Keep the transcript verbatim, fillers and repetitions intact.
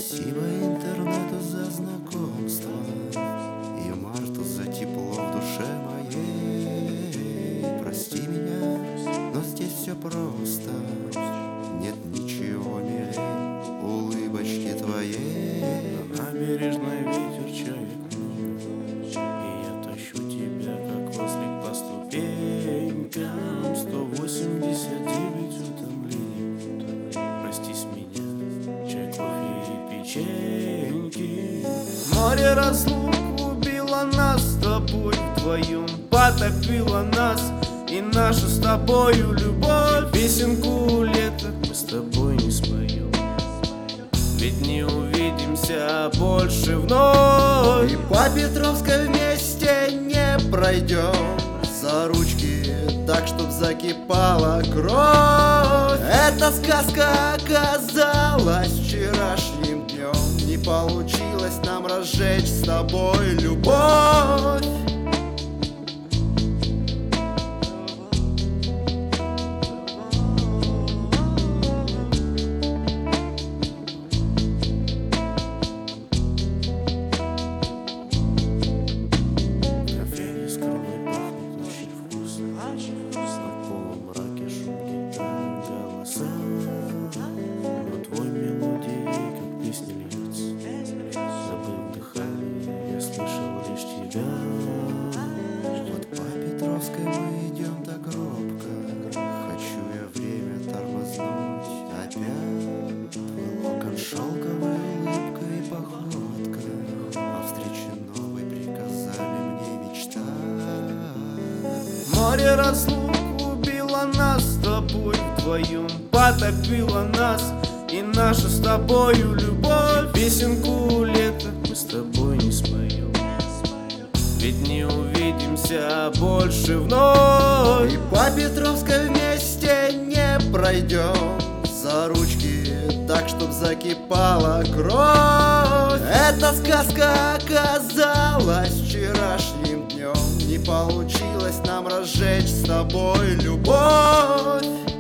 Спасибо интернету за знакомство и марту за тепло в душе моей. Прости меня, но здесь все просто, нет ничего милей улыбочки твоей. На набережной ветер чаек много, и я тащу тебя, как ослик, по ступенькам. Сто восемьдесят девять утомлений, простись меня, чай, кофе и печеньки. Море разлук убило нас с тобой вдвоем, потопило нас и нашу с тобою любовь. Песенку лета мы с тобой не споем, ведь не увидимся больше вновь. И по Петровской вместе не пройдем за ручки, так чтоб закипала кровь. Эта сказка оказалась вчерашним днем, не получилось нам разжечь с тобой любовь. Вот по Петровской мы идем так робко, хочу я время тормознуть опять. Твой локон шелковая улыбка и походка, а встрече новой приказали мне мечтать. Море разлук убило нас с тобой вдвоем, потопило нас и нашу с тобою любовь. Песенку лета мы с тобой не споем, ведь не увидимся больше вновь. И по Петровской вместе не пройдем за ручки, так чтоб закипала кровь. Эта сказка оказалась вчерашним днем, не получилось нам разжечь с тобой любовь.